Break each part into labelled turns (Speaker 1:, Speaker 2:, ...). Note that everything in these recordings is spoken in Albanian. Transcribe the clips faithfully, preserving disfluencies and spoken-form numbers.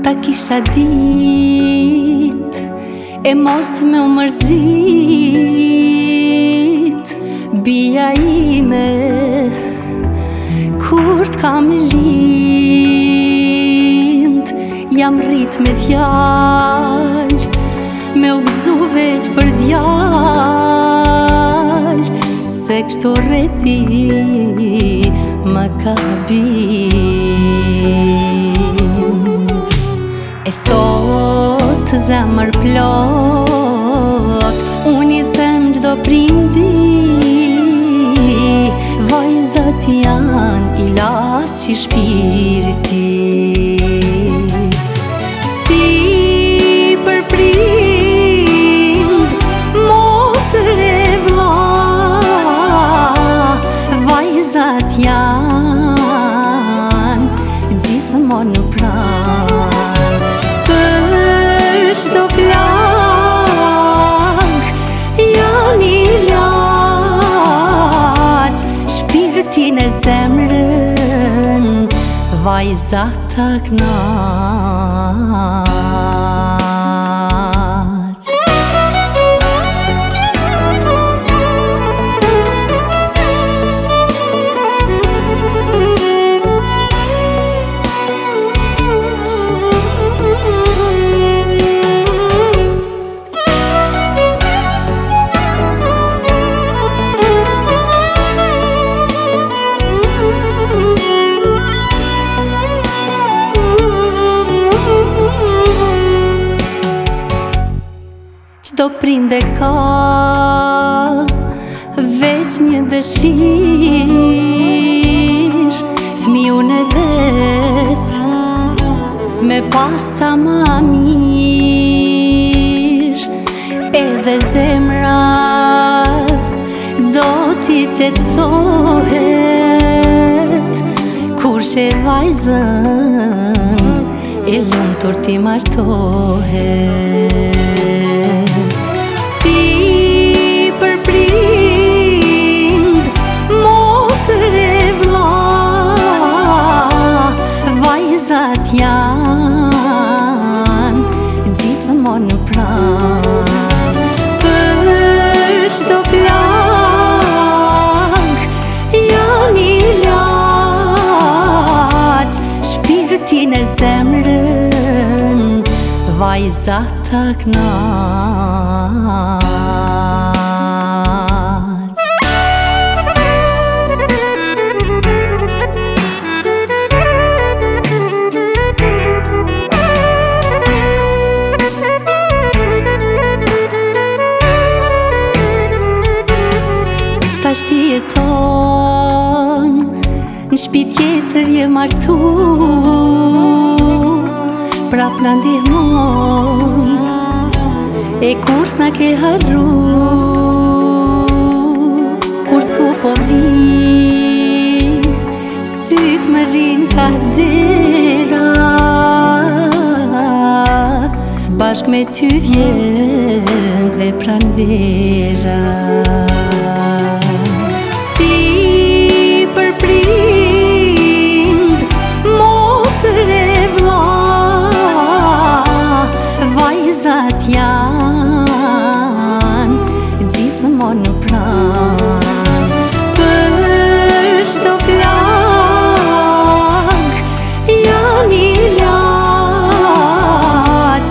Speaker 1: Ta kisha dit e mos me u mërzit, bia ime kur t'kam lind. Jam rrit me fjall, me u gëzu veç për djall, se kështu rrethi më ka bind. E sot zemër plot, unë i them gjdo prindi, vajzat janë ilaç i shpirtit. Si për prind, motër e vlla, vajzat janë gjithmonë në pranë. Për çdo plak janë ilaç, shpirtin e zemrën vajzat ta knaq. Çdo prinde ka veç një dëshirë, fëmijën e vet me pasa ma mirë. Edhe zemra do t'i qetësohet kur she vajzën e lumtur t'i martohet. Vajzat janë gjithmonë në pranë. Për çdo plak janë ilaç, shpirtin e zemrën vajzat ta knaq. Tash ti jeton në shtëpi tjetër, je martu, prap na ndihmon, e kur s'na ke harru. Kur thu po vi, syt më rrin ka dera, bashk me ty vjen dhe pranvera. Vajzat janë gjithmonë në pranë. Për çdo plak janë ilaç,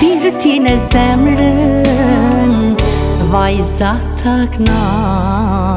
Speaker 1: shpirtin e zemrën vajzat ta knaq.